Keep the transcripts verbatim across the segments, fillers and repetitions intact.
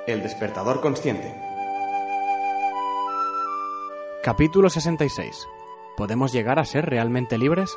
El despertador consciente. Capítulo sesenta y seis. ¿Podemos llegar a ser realmente libres?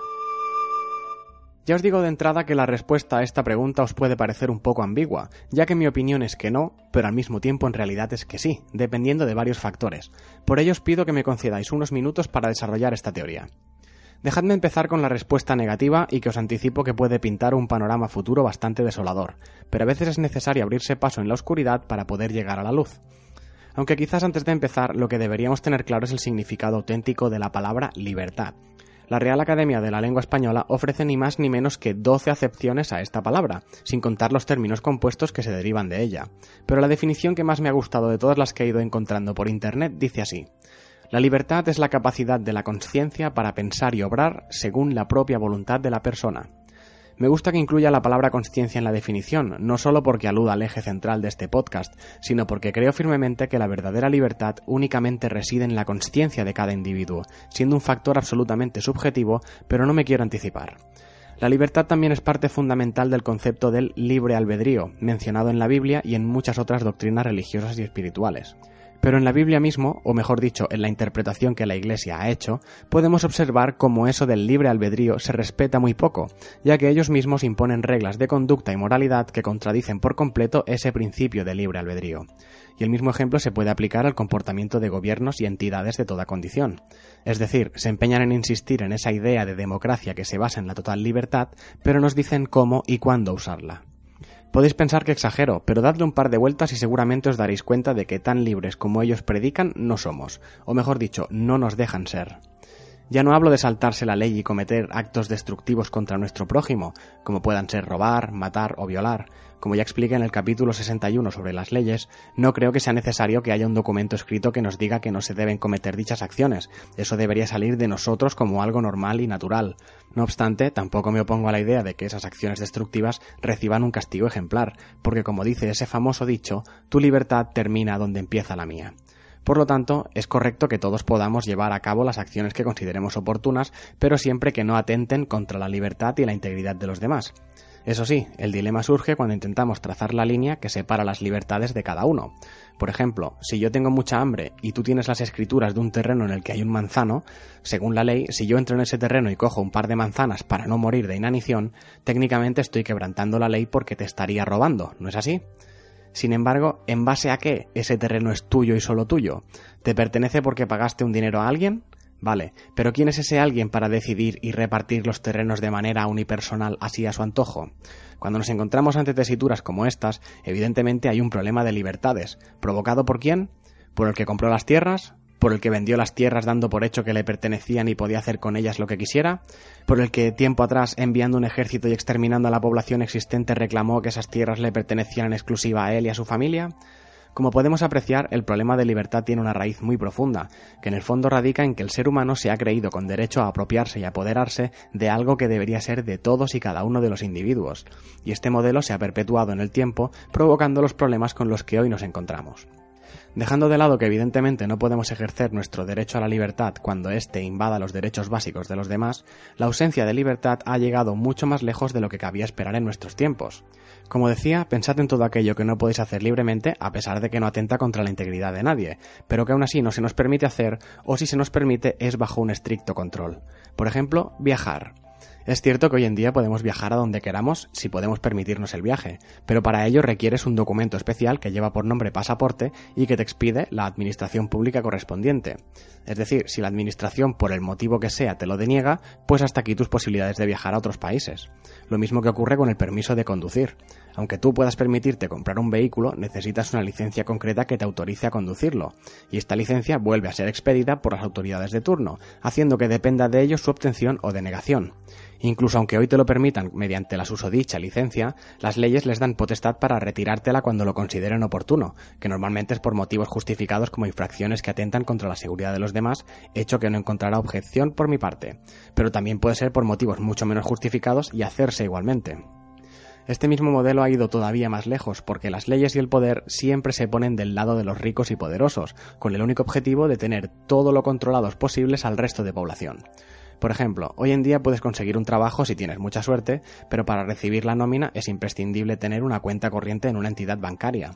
Ya os digo de entrada que la respuesta a esta pregunta os puede parecer un poco ambigua, ya que mi opinión es que no, pero al mismo tiempo en realidad es que sí, dependiendo de varios factores. Por ello os pido que me concedáis unos minutos para desarrollar esta teoría. Dejadme empezar con la respuesta negativa y que os anticipo que puede pintar un panorama futuro bastante desolador, pero a veces es necesario abrirse paso en la oscuridad para poder llegar a la luz. Aunque quizás antes de empezar lo que deberíamos tener claro es el significado auténtico de la palabra libertad. La Real Academia de la Lengua Española ofrece ni más ni menos que doce acepciones a esta palabra, sin contar los términos compuestos que se derivan de ella. Pero la definición que más me ha gustado de todas las que he ido encontrando por internet dice así: la libertad es la capacidad de la consciencia para pensar y obrar según la propia voluntad de la persona. Me gusta que incluya la palabra consciencia en la definición, no solo porque aluda al eje central de este podcast, sino porque creo firmemente que la verdadera libertad únicamente reside en la consciencia de cada individuo, siendo un factor absolutamente subjetivo, pero no me quiero anticipar. La libertad también es parte fundamental del concepto del libre albedrío, mencionado en la Biblia y en muchas otras doctrinas religiosas y espirituales. Pero en la Biblia mismo, o mejor dicho, en la interpretación que la Iglesia ha hecho, podemos observar cómo eso del libre albedrío se respeta muy poco, ya que ellos mismos imponen reglas de conducta y moralidad que contradicen por completo ese principio de libre albedrío. Y el mismo ejemplo se puede aplicar al comportamiento de gobiernos y entidades de toda condición. Es decir, se empeñan en insistir en esa idea de democracia que se basa en la total libertad, pero nos dicen cómo y cuándo usarla. Podéis pensar que exagero, pero dadle un par de vueltas y seguramente os daréis cuenta de que tan libres como ellos predican no somos, o mejor dicho, no nos dejan ser. Ya no hablo de saltarse la ley y cometer actos destructivos contra nuestro prójimo, como puedan ser robar, matar o violar. Como ya expliqué en el capítulo sesenta y uno sobre las leyes, no creo que sea necesario que haya un documento escrito que nos diga que no se deben cometer dichas acciones. Eso debería salir de nosotros como algo normal y natural. No obstante, tampoco me opongo a la idea de que esas acciones destructivas reciban un castigo ejemplar, porque como dice ese famoso dicho, tu libertad termina donde empieza la mía. Por lo tanto, es correcto que todos podamos llevar a cabo las acciones que consideremos oportunas, pero siempre que no atenten contra la libertad y la integridad de los demás. Eso sí, el dilema surge cuando intentamos trazar la línea que separa las libertades de cada uno. Por ejemplo, si yo tengo mucha hambre y tú tienes las escrituras de un terreno en el que hay un manzano, según la ley, si yo entro en ese terreno y cojo un par de manzanas para no morir de inanición, técnicamente estoy quebrantando la ley porque te estaría robando, ¿no es así? Sin embargo, ¿en base a qué ese terreno es tuyo y solo tuyo? ¿Te pertenece porque pagaste un dinero a alguien? Vale, pero ¿quién es ese alguien para decidir y repartir los terrenos de manera unipersonal así a su antojo? Cuando nos encontramos ante tesituras como estas, evidentemente hay un problema de libertades. ¿Provocado por quién? ¿Por el que compró las tierras? ¿Por el que vendió las tierras dando por hecho que le pertenecían y podía hacer con ellas lo que quisiera? ¿Por el que tiempo atrás, enviando un ejército y exterminando a la población existente, reclamó que esas tierras le pertenecían en exclusiva a él y a su familia? Como podemos apreciar, el problema de libertad tiene una raíz muy profunda, que en el fondo radica en que el ser humano se ha creído con derecho a apropiarse y apoderarse de algo que debería ser de todos y cada uno de los individuos, y este modelo se ha perpetuado en el tiempo, provocando los problemas con los que hoy nos encontramos. Dejando de lado que evidentemente no podemos ejercer nuestro derecho a la libertad cuando éste invada los derechos básicos de los demás, la ausencia de libertad ha llegado mucho más lejos de lo que cabía esperar en nuestros tiempos. Como decía, pensad en todo aquello que no podéis hacer libremente a pesar de que no atenta contra la integridad de nadie, pero que aún así no se nos permite hacer, o si se nos permite es bajo un estricto control. Por ejemplo, viajar. Es cierto que hoy en día podemos viajar a donde queramos si podemos permitirnos el viaje, pero para ello requieres un documento especial que lleva por nombre pasaporte y que te expide la administración pública correspondiente. Es decir, si la administración por el motivo que sea te lo deniega, pues hasta aquí tus posibilidades de viajar a otros países. Lo mismo que ocurre con el permiso de conducir. Aunque tú puedas permitirte comprar un vehículo, necesitas una licencia concreta que te autorice a conducirlo, y esta licencia vuelve a ser expedida por las autoridades de turno, haciendo que dependa de ellos su obtención o denegación. Incluso aunque hoy te lo permitan mediante la susodicha licencia, las leyes les dan potestad para retirártela cuando lo consideren oportuno, que normalmente es por motivos justificados como infracciones que atentan contra la seguridad de los demás, hecho que no encontrará objeción por mi parte, pero también puede ser por motivos mucho menos justificados y hacerse igualmente. Este mismo modelo ha ido todavía más lejos, porque las leyes y el poder siempre se ponen del lado de los ricos y poderosos, con el único objetivo de tener todo lo controlados posibles al resto de población. Por ejemplo, hoy en día puedes conseguir un trabajo si tienes mucha suerte, pero para recibir la nómina es imprescindible tener una cuenta corriente en una entidad bancaria.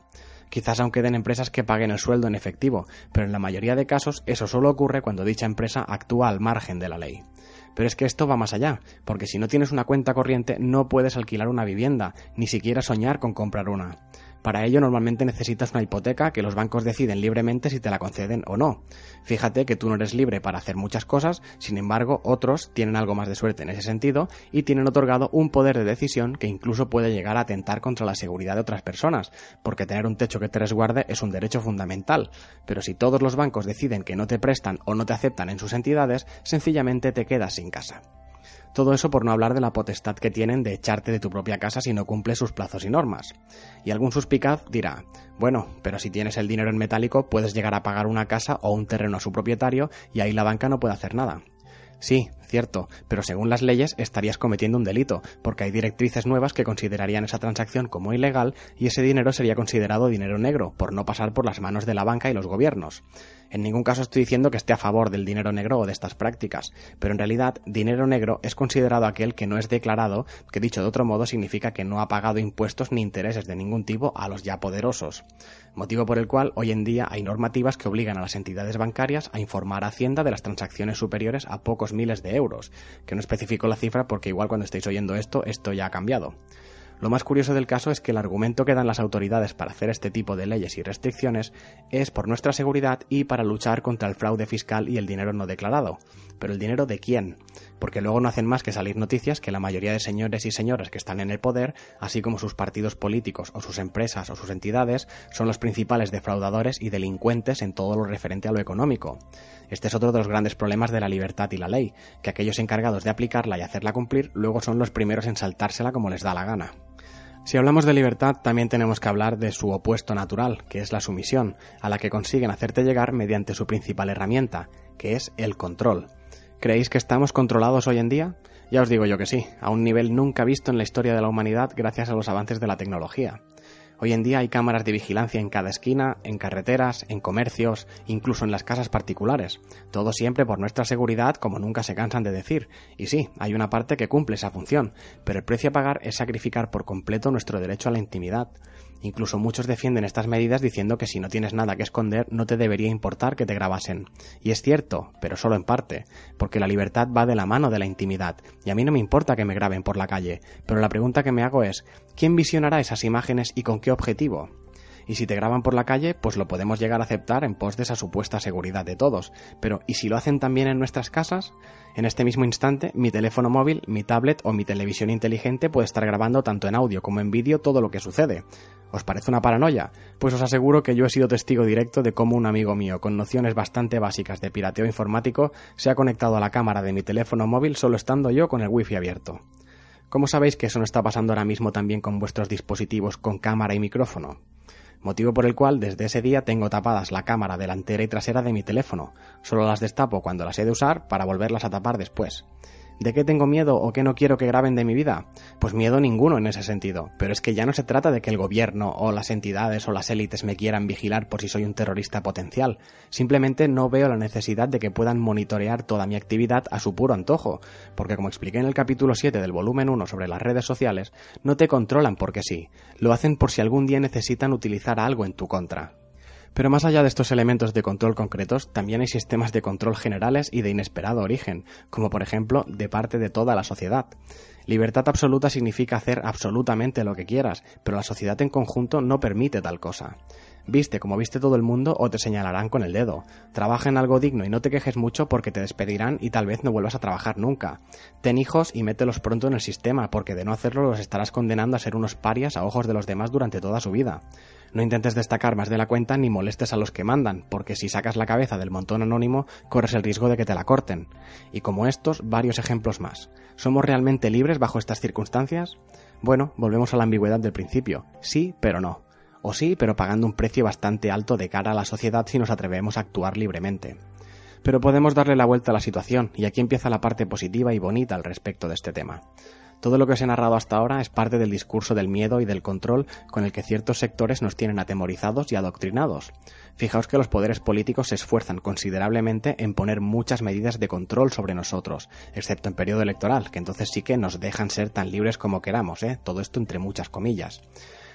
Quizás aún queden empresas que paguen el sueldo en efectivo, pero en la mayoría de casos eso solo ocurre cuando dicha empresa actúa al margen de la ley. Pero es que esto va más allá, porque si no tienes una cuenta corriente no puedes alquilar una vivienda, ni siquiera soñar con comprar una. Para ello normalmente necesitas una hipoteca que los bancos deciden libremente si te la conceden o no. Fíjate que tú no eres libre para hacer muchas cosas, sin embargo otros tienen algo más de suerte en ese sentido y tienen otorgado un poder de decisión que incluso puede llegar a atentar contra la seguridad de otras personas, porque tener un techo que te resguarde es un derecho fundamental. Pero si todos los bancos deciden que no te prestan o no te aceptan en sus entidades, sencillamente te quedas sin casa. Todo eso por no hablar de la potestad que tienen de echarte de tu propia casa si no cumples sus plazos y normas. Y algún suspicaz dirá, bueno, pero si tienes el dinero en metálico puedes llegar a pagar una casa o un terreno a su propietario y ahí la banca no puede hacer nada. Sí, cierto, pero según las leyes estarías cometiendo un delito, porque hay directrices nuevas que considerarían esa transacción como ilegal y ese dinero sería considerado dinero negro, por no pasar por las manos de la banca y los gobiernos. En ningún caso estoy diciendo que esté a favor del dinero negro o de estas prácticas, pero en realidad dinero negro es considerado aquel que no es declarado, que dicho de otro modo significa que no ha pagado impuestos ni intereses de ningún tipo a los ya poderosos. Motivo por el cual hoy en día hay normativas que obligan a las entidades bancarias a informar a Hacienda de las transacciones superiores a pocos miles de euros, que no especifico la cifra porque igual cuando estéis oyendo esto, esto ya ha cambiado. Lo más curioso del caso es que el argumento que dan las autoridades para hacer este tipo de leyes y restricciones es por nuestra seguridad y para luchar contra el fraude fiscal y el dinero no declarado. ¿Pero el dinero de quién? Porque luego no hacen más que salir noticias que la mayoría de señores y señoras que están en el poder, así como sus partidos políticos o sus empresas o sus entidades, son los principales defraudadores y delincuentes en todo lo referente a lo económico. Este es otro de los grandes problemas de la libertad y la ley, que aquellos encargados de aplicarla y hacerla cumplir luego son los primeros en saltársela como les da la gana. Si hablamos de libertad, también tenemos que hablar de su opuesto natural, que es la sumisión, a la que consiguen hacerte llegar mediante su principal herramienta, que es el control. ¿Creéis que estamos controlados hoy en día? Ya os digo yo que sí, a un nivel nunca visto en la historia de la humanidad gracias a los avances de la tecnología. Hoy en día hay cámaras de vigilancia en cada esquina, en carreteras, en comercios, incluso en las casas particulares. Todo siempre por nuestra seguridad, como nunca se cansan de decir. Y sí, hay una parte que cumple esa función, pero el precio a pagar es sacrificar por completo nuestro derecho a la intimidad. Incluso muchos defienden estas medidas diciendo que si no tienes nada que esconder no te debería importar que te grabasen. Y es cierto, pero solo en parte, porque la libertad va de la mano de la intimidad, y a mí no me importa que me graben por la calle, pero la pregunta que me hago es, ¿quién visionará esas imágenes y con qué objetivo? Y si te graban por la calle, pues lo podemos llegar a aceptar en pos de esa supuesta seguridad de todos. Pero, ¿y si lo hacen también en nuestras casas? En este mismo instante, mi teléfono móvil, mi tablet o mi televisión inteligente puede estar grabando tanto en audio como en vídeo todo lo que sucede. ¿Os parece una paranoia? Pues os aseguro que yo he sido testigo directo de cómo un amigo mío con nociones bastante básicas de pirateo informático se ha conectado a la cámara de mi teléfono móvil solo estando yo con el wifi abierto. ¿Cómo sabéis que eso no está pasando ahora mismo también con vuestros dispositivos con cámara y micrófono? Motivo por el cual desde ese día tengo tapadas la cámara delantera y trasera de mi teléfono. Solo las destapo cuando las he de usar para volverlas a tapar después. ¿De qué tengo miedo o qué no quiero que graben de mi vida? Pues miedo ninguno en ese sentido, pero es que ya no se trata de que el gobierno o las entidades o las élites me quieran vigilar por si soy un terrorista potencial. Simplemente no veo la necesidad de que puedan monitorear toda mi actividad a su puro antojo, porque como expliqué en el capítulo siete del volumen uno sobre las redes sociales, no te controlan porque sí, lo hacen por si algún día necesitan utilizar algo en tu contra. Pero más allá de estos elementos de control concretos, también hay sistemas de control generales y de inesperado origen, como por ejemplo de parte de toda la sociedad. Libertad absoluta significa hacer absolutamente lo que quieras, pero la sociedad en conjunto no permite tal cosa. Viste como viste todo el mundo o te señalarán con el dedo. Trabaja en algo digno y no te quejes mucho porque te despedirán y tal vez no vuelvas a trabajar nunca. Ten hijos y mételos pronto en el sistema porque de no hacerlo los estarás condenando a ser unos parias a ojos de los demás durante toda su vida. No intentes destacar más de la cuenta ni molestes a los que mandan, porque si sacas la cabeza del montón anónimo, corres el riesgo de que te la corten. Y como estos, varios ejemplos más. ¿Somos realmente libres bajo estas circunstancias? Bueno, volvemos a la ambigüedad del principio. Sí, pero no. O sí, pero pagando un precio bastante alto de cara a la sociedad si nos atrevemos a actuar libremente. Pero podemos darle la vuelta a la situación, y aquí empieza la parte positiva y bonita al respecto de este tema. Todo lo que os he narrado hasta ahora es parte del discurso del miedo y del control con el que ciertos sectores nos tienen atemorizados y adoctrinados. Fijaos que los poderes políticos se esfuerzan considerablemente en poner muchas medidas de control sobre nosotros, excepto en periodo electoral, que entonces sí que nos dejan ser tan libres como queramos, ¿eh? Todo esto entre muchas comillas.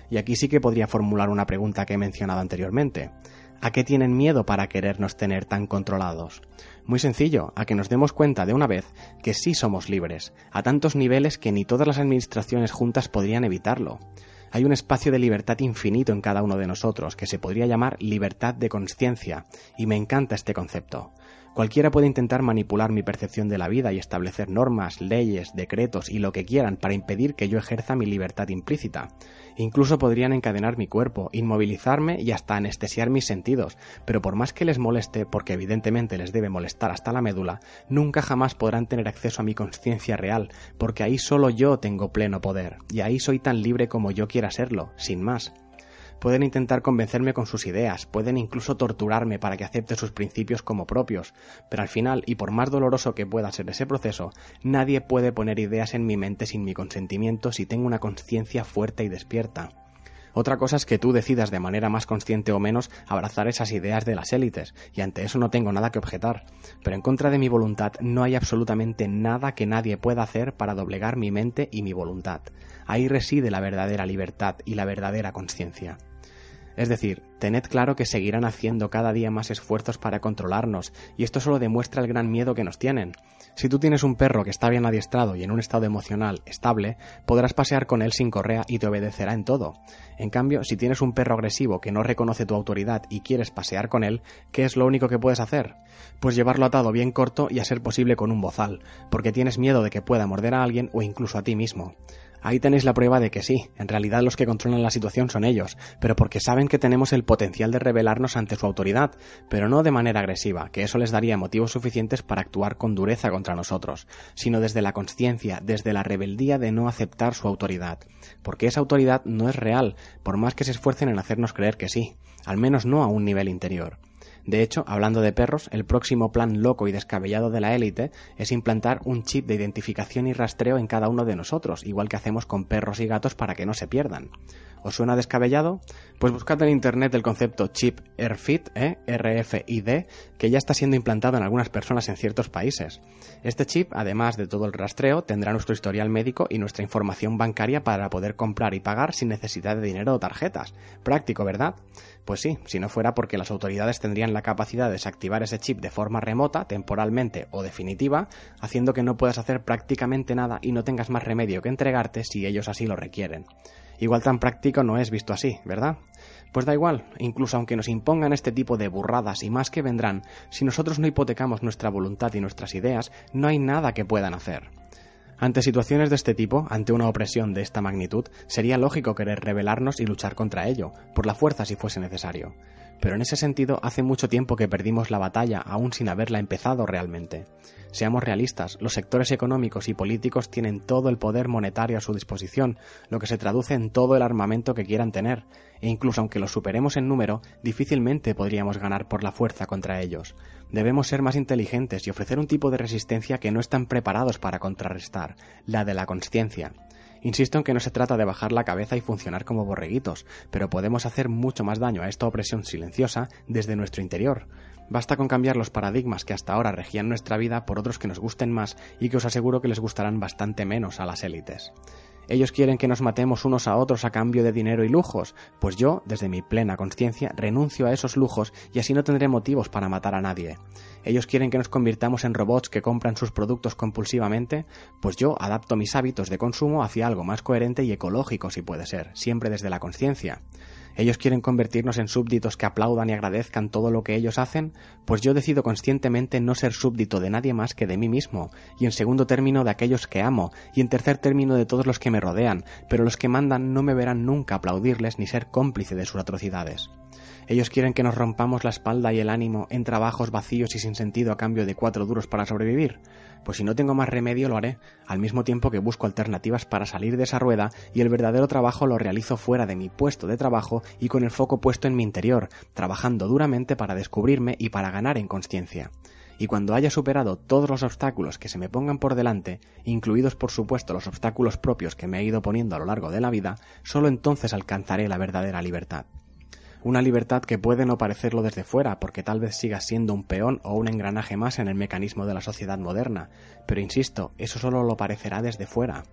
Y aquí sí que podría formular una pregunta que he mencionado anteriormente. ¿A qué tienen miedo para querernos tener tan controlados? Muy sencillo, a que nos demos cuenta de una vez que sí somos libres, a tantos niveles que ni todas las administraciones juntas podrían evitarlo. Hay un espacio de libertad infinito en cada uno de nosotros, que se podría llamar libertad de conciencia, y me encanta este concepto. Cualquiera puede intentar manipular mi percepción de la vida y establecer normas, leyes, decretos y lo que quieran para impedir que yo ejerza mi libertad implícita. Incluso podrían encadenar mi cuerpo, inmovilizarme y hasta anestesiar mis sentidos, pero por más que les moleste, porque evidentemente les debe molestar hasta la médula, nunca jamás podrán tener acceso a mi conciencia real, porque ahí solo yo tengo pleno poder, y ahí soy tan libre como yo quiera serlo, sin más. Pueden intentar convencerme con sus ideas, pueden incluso torturarme para que acepte sus principios como propios, pero al final, y por más doloroso que pueda ser ese proceso, nadie puede poner ideas en mi mente sin mi consentimiento si tengo una conciencia fuerte y despierta. Otra cosa es que tú decidas de manera más consciente o menos abrazar esas ideas de las élites, y ante eso no tengo nada que objetar, pero en contra de mi voluntad no hay absolutamente nada que nadie pueda hacer para doblegar mi mente y mi voluntad. Ahí reside la verdadera libertad y la verdadera conciencia. Es decir, tened claro que seguirán haciendo cada día más esfuerzos para controlarnos, y esto solo demuestra el gran miedo que nos tienen. Si tú tienes un perro que está bien adiestrado y en un estado emocional estable, podrás pasear con él sin correa y te obedecerá en todo. En cambio, si tienes un perro agresivo que no reconoce tu autoridad y quieres pasear con él, ¿qué es lo único que puedes hacer? Pues llevarlo atado bien corto y a ser posible con un bozal, porque tienes miedo de que pueda morder a alguien o incluso a ti mismo. Ahí tenéis la prueba de que sí, en realidad los que controlan la situación son ellos, pero porque saben que tenemos el potencial de rebelarnos ante su autoridad, pero no de manera agresiva, que eso les daría motivos suficientes para actuar con dureza contra nosotros, sino desde la consciencia, desde la rebeldía de no aceptar su autoridad, porque esa autoridad no es real, por más que se esfuercen en hacernos creer que sí, al menos no a un nivel interior. De hecho, hablando de perros, el próximo plan loco y descabellado de la élite es implantar un chip de identificación y rastreo en cada uno de nosotros, igual que hacemos con perros y gatos para que no se pierdan. ¿Os suena descabellado? Pues buscad en internet el concepto chip R F I D, ¿eh? R F I D, que ya está siendo implantado en algunas personas en ciertos países. Este chip, además de todo el rastreo, tendrá nuestro historial médico y nuestra información bancaria para poder comprar y pagar sin necesidad de dinero o tarjetas. Práctico, ¿verdad? Pues sí, si no fuera porque las autoridades tendrían la capacidad de desactivar ese chip de forma remota, temporalmente o definitiva, haciendo que no puedas hacer prácticamente nada y no tengas más remedio que entregarte si ellos así lo requieren. Igual tan práctico no es visto así, ¿verdad? Pues da igual, incluso aunque nos impongan este tipo de burradas y más que vendrán, si nosotros no hipotecamos nuestra voluntad y nuestras ideas, no hay nada que puedan hacer. Ante situaciones de este tipo, ante una opresión de esta magnitud, sería lógico querer rebelarnos y luchar contra ello, por la fuerza si fuese necesario. Pero en ese sentido, hace mucho tiempo que perdimos la batalla aún sin haberla empezado realmente. Seamos realistas, los sectores económicos y políticos tienen todo el poder monetario a su disposición, lo que se traduce en todo el armamento que quieran tener, e incluso aunque los superemos en número, difícilmente podríamos ganar por la fuerza contra ellos. Debemos ser más inteligentes y ofrecer un tipo de resistencia que no están preparados para contrarrestar, la de la consciencia. Insisto en que no se trata de bajar la cabeza y funcionar como borreguitos, pero podemos hacer mucho más daño a esta opresión silenciosa desde nuestro interior. Basta con cambiar los paradigmas que hasta ahora regían nuestra vida por otros que nos gusten más y que os aseguro que les gustarán bastante menos a las élites. Ellos quieren que nos matemos unos a otros a cambio de dinero y lujos, pues yo, desde mi plena consciencia, renuncio a esos lujos y así no tendré motivos para matar a nadie. Ellos quieren que nos convirtamos en robots que compran sus productos compulsivamente, pues yo adapto mis hábitos de consumo hacia algo más coherente y ecológico si puede ser, siempre desde la consciencia. Ellos quieren convertirnos en súbditos que aplaudan y agradezcan todo lo que ellos hacen, pues yo decido conscientemente no ser súbdito de nadie más que de mí mismo, y en segundo término de aquellos que amo, y en tercer término de todos los que me rodean, pero los que mandan no me verán nunca aplaudirles ni ser cómplice de sus atrocidades. Ellos quieren que nos rompamos la espalda y el ánimo en trabajos vacíos y sin sentido a cambio de cuatro duros para sobrevivir. Pues si no tengo más remedio lo haré, al mismo tiempo que busco alternativas para salir de esa rueda y el verdadero trabajo lo realizo fuera de mi puesto de trabajo y con el foco puesto en mi interior, trabajando duramente para descubrirme y para ganar en consciencia. Y cuando haya superado todos los obstáculos que se me pongan por delante, incluidos por supuesto los obstáculos propios que me he ido poniendo a lo largo de la vida, solo entonces alcanzaré la verdadera libertad. Una libertad que puede no parecerlo desde fuera, porque tal vez sigas siendo un peón o un engranaje más en el mecanismo de la sociedad moderna, pero insisto, eso solo lo parecerá desde fuera.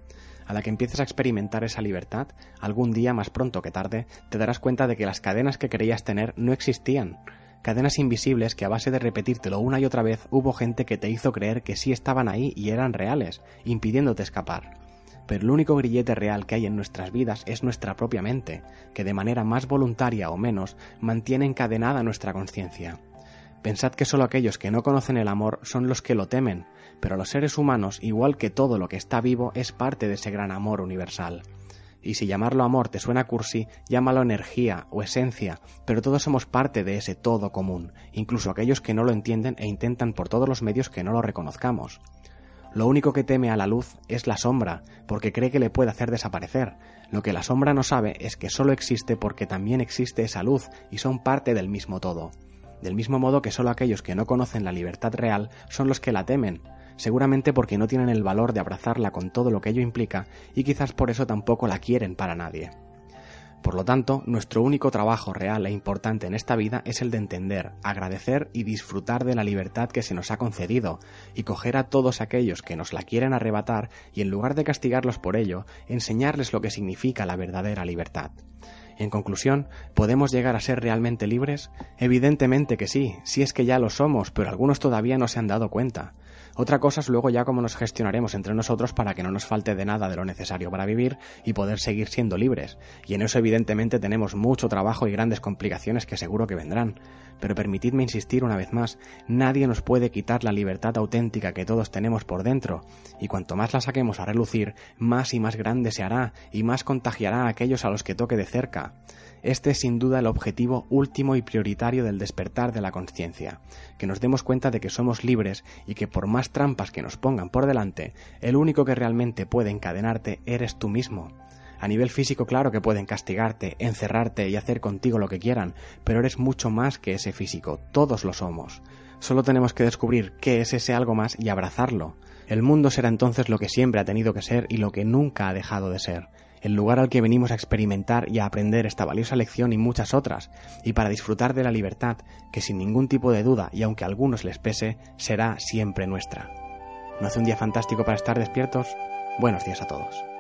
A la que empieces a experimentar esa libertad, algún día, más pronto que tarde, te darás cuenta de que las cadenas que creías tener no existían. Cadenas invisibles que a base de repetírtelo una y otra vez hubo gente que te hizo creer que sí estaban ahí y eran reales, impidiéndote escapar. Pero el único grillete real que hay en nuestras vidas es nuestra propia mente, que de manera más voluntaria o menos mantiene encadenada nuestra conciencia. Pensad que solo aquellos que no conocen el amor son los que lo temen, pero los seres humanos, igual que todo lo que está vivo, es parte de ese gran amor universal. Y si llamarlo amor te suena cursi, llámalo energía o esencia, pero todos somos parte de ese todo común, incluso aquellos que no lo entienden e intentan por todos los medios que no lo reconozcamos. Lo único que teme a la luz es la sombra, porque cree que le puede hacer desaparecer. Lo que la sombra no sabe es que solo existe porque también existe esa luz y son parte del mismo todo. Del mismo modo que solo aquellos que no conocen la libertad real son los que la temen, seguramente porque no tienen el valor de abrazarla con todo lo que ello implica y quizás por eso tampoco la quieren para nadie. Por lo tanto, nuestro único trabajo real e importante en esta vida es el de entender, agradecer y disfrutar de la libertad que se nos ha concedido, y coger a todos aquellos que nos la quieren arrebatar y en lugar de castigarlos por ello, enseñarles lo que significa la verdadera libertad. En conclusión, ¿podemos llegar a ser realmente libres? Evidentemente que sí, si es que ya lo somos, pero algunos todavía no se han dado cuenta. Otra cosa es luego ya cómo nos gestionaremos entre nosotros para que no nos falte de nada de lo necesario para vivir y poder seguir siendo libres, y en eso evidentemente tenemos mucho trabajo y grandes complicaciones que seguro que vendrán. Pero permitidme insistir una vez más, nadie nos puede quitar la libertad auténtica que todos tenemos por dentro, y cuanto más la saquemos a relucir, más y más grande se hará, y más contagiará a aquellos a los que toque de cerca. Este es sin duda el objetivo último y prioritario del despertar de la conciencia, que nos demos cuenta de que somos libres y que por más trampas que nos pongan por delante, el único que realmente puede encadenarte eres tú mismo. A nivel físico, claro que pueden castigarte, encerrarte y hacer contigo lo que quieran, pero eres mucho más que ese físico, todos lo somos. Solo tenemos que descubrir qué es ese algo más y abrazarlo. El mundo será entonces lo que siempre ha tenido que ser y lo que nunca ha dejado de ser. El lugar al que venimos a experimentar y a aprender esta valiosa lección y muchas otras, y para disfrutar de la libertad, que sin ningún tipo de duda, y aunque a algunos les pese, será siempre nuestra. ¿No hace un día fantástico para estar despiertos? Buenos días a todos.